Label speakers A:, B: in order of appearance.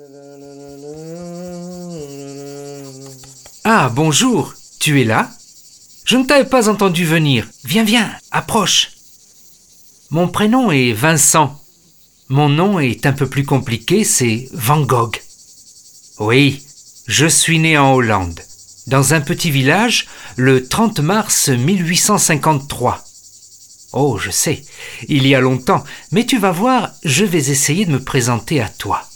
A: Ah, bonjour, tu es là? Je ne t'avais pas entendu venir. Viens, viens, approche. Mon prénom est Vincent. Mon nom est un peu plus compliqué, c'est Van Gogh. Oui, je suis né en Hollande, dans un petit village, le 30 mars 1853. Oh, je sais, il y a longtemps, mais tu vas voir, je vais essayer de me présenter à toi.